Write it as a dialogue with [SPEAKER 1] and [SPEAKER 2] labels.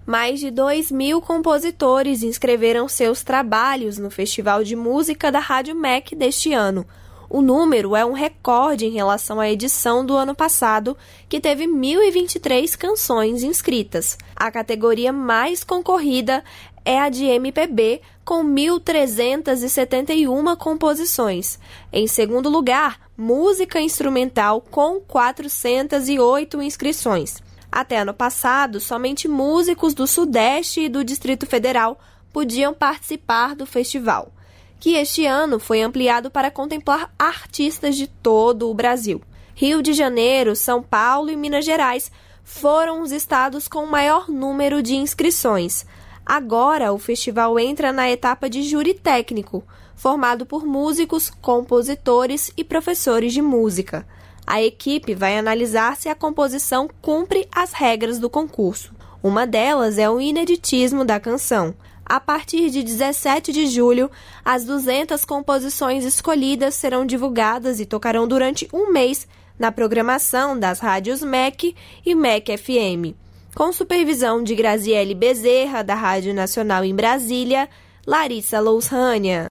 [SPEAKER 1] Mais de 2.000 compositores inscreveram seus trabalhos no Festival de Música da Rádio MEC deste ano. O número é um recorde em relação à edição do ano passado, que teve 1.023 canções inscritas. A categoria mais concorrida é a de MPB, com 1.371 composições. Em segundo lugar, música instrumental, com 408 inscrições. Até ano passado, somente músicos do Sudeste e do Distrito Federal podiam participar do festival, que este ano foi ampliado para contemplar artistas de todo o Brasil. Rio de Janeiro, São Paulo e Minas Gerais foram os estados com o maior número de inscrições. Agora, o festival entra na etapa de júri técnico, formado por músicos, compositores e professores de música. A equipe vai analisar se a composição cumpre as regras do concurso. Uma delas é o ineditismo da canção. A partir de 17 de julho, as 200 composições escolhidas serão divulgadas e tocarão durante um mês na programação das rádios MEC e MEC FM. Com supervisão de Graziele Bezerra, da Rádio Nacional em Brasília, Larissa Louçânia.